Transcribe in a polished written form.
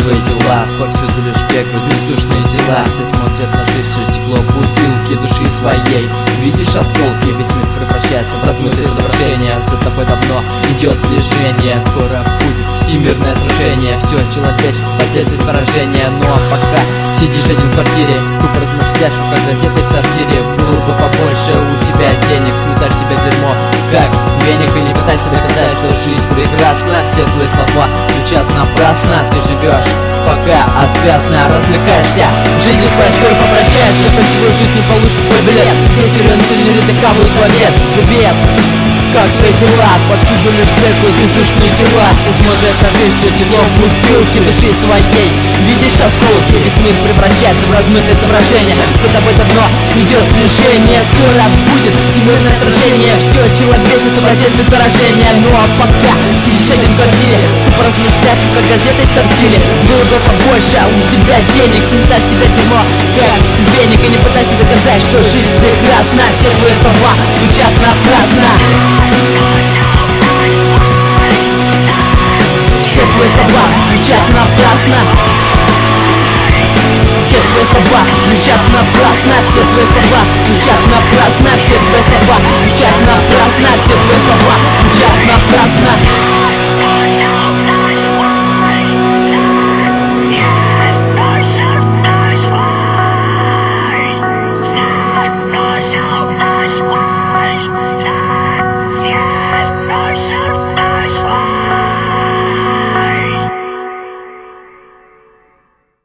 твои дела, повсюду лишь бегают бездушные дела. Все смотрят на жизнь через стекло бутылки души своей. Видишь осколки, весь мир превращается в размытые изображения. За тобой давно идет движение, скоро будет всемирное сражение. Все человечество потерпит поражение. Но пока сидишь один в квартире, тупо размышляешь, шукая газеты в сортире. Было бы побольше у тебя денег, сметаешь себе дерьмо как веник. И не пытайся доказать, что жизнь прекрасна. Все твои слова звучат напрасно. Ты живешь, пока отвязно развлекаешься. Жизнь своей скоро попрощаешься. Красивую жизнь не получишь свой билет. Если рынки таковой словет. Привет, как твои дела? Повсюду лишь бегают бездушные тела. Все смотрят на жизнь через стекло бутылки души своей. Видишь осколки, весь мир превращается в размытое изображение. За тобой давно идет движение, скоро будет всемирное сражение. Все человечество потерпит поражение. Ну а пока сидишь один в квартире, ты поразмышляешь, как газеты в сортире. Было бы побольше у тебя денег, сметаешь себя дерьмо как веник. И не пытайся доказать, что жизнь прекрасна. Все твои слова звучат напрасно.